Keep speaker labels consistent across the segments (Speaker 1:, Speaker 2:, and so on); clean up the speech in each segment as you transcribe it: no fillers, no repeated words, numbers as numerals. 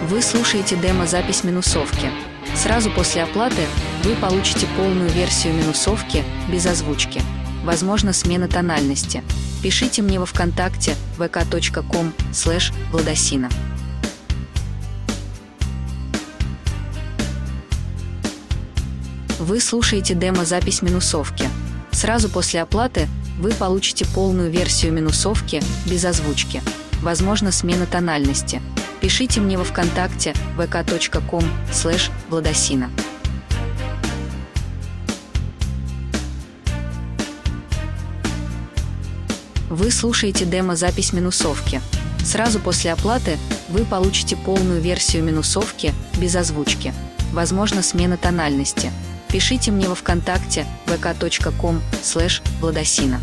Speaker 1: Вы слушаете демо-запись минусовки. Сразу после оплаты вы получите полную версию минусовки без озвучки. Возможно, смена тональности. Пишите мне во ВКонтакте vk.com/Владосина. Вы слушаете демо-запись минусовки. Сразу после оплаты вы получите полную версию минусовки без озвучки. Возможно, смена тональности. Пишите мне во ВКонтакте vk.com/Владосина. Вы слушаете демо-запись минусовки. Сразу после оплаты вы получите полную версию минусовки без озвучки. Возможно, смена тональности. Пишите мне во ВКонтакте vk.com/Владосина.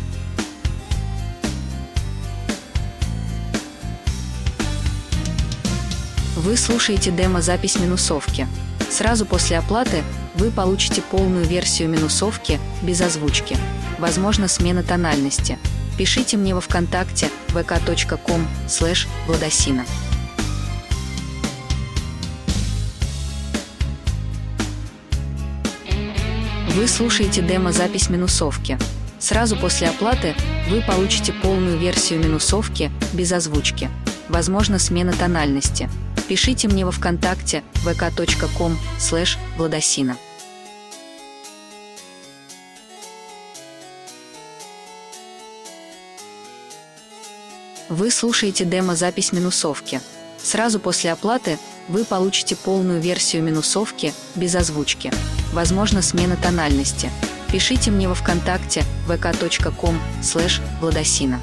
Speaker 1: Вы слушаете демо-запись минусовки. Сразу после оплаты вы получите полную версию минусовки без озвучки. Возможно, смена тональности. Пишите мне во ВКонтакте vk.com/Владосина. Вы слушаете демо-запись минусовки. Сразу после оплаты вы получите полную версию минусовки без озвучки. Возможно, смена тональности. Пишите мне во ВКонтакте vk.com/Владосина. Вы слушаете демо-запись минусовки. Сразу после оплаты вы получите полную версию минусовки без озвучки. Возможно, смена тональности. Пишите мне во ВКонтакте vk.com/Владосина.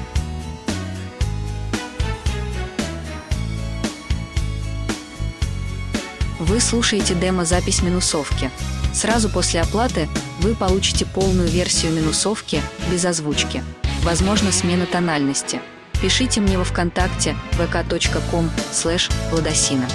Speaker 1: Вы слушаете демо-запись минусовки. Сразу после оплаты вы получите полную версию минусовки без озвучки. Возможно, смена тональности. Пишите мне во ВКонтакте vk.com/Владосина.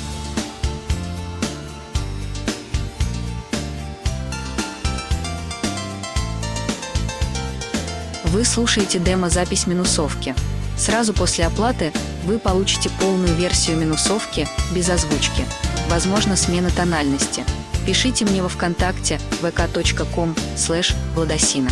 Speaker 1: Вы слушаете демо-запись минусовки. Сразу после оплаты вы получите полную версию минусовки без озвучки. Возможно, смена тональности. Пишите мне во ВКонтакте vk.com/Владосина.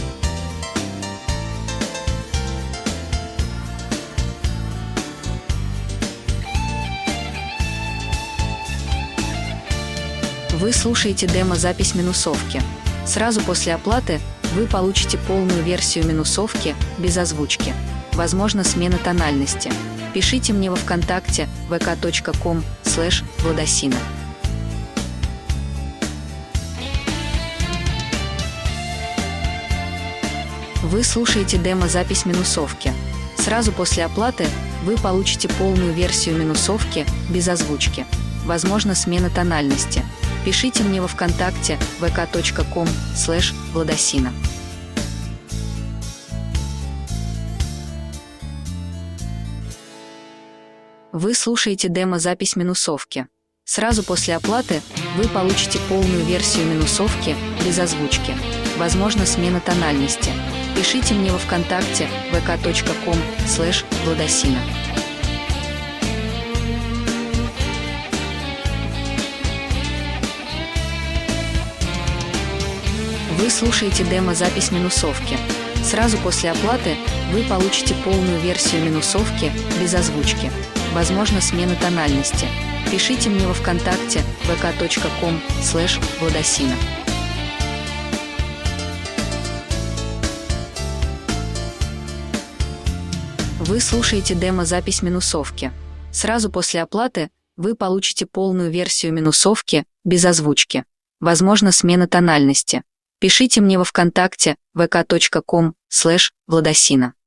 Speaker 1: Вы слушаете демо-запись минусовки. Сразу после оплаты вы получите полную версию минусовки без озвучки. Возможно, смена тональности. Пишите мне во ВКонтакте vk.com/Владосина. Вы слушаете демо-запись минусовки. Сразу после оплаты вы получите полную версию минусовки без озвучки. Возможно, смена тональности. Пишите мне во ВКонтакте vk.com/Владосина. Вы слушаете демо-запись минусовки. Сразу после оплаты вы получите полную версию минусовки без озвучки. Возможно, смена тональности. Пишите мне во ВКонтакте vk.com/Владосина. Вы слушаете демо-запись минусовки. Сразу после оплаты вы получите полную версию минусовки без озвучки. Возможно, смена тональности. Пишите мне во ВКонтакте vk.com/Владосина. Вы слушаете демо-запись минусовки. Сразу после оплаты вы получите полную версию минусовки без озвучки. Возможно, смена тональности. Пишите мне во ВКонтакте vk.com/Владосина.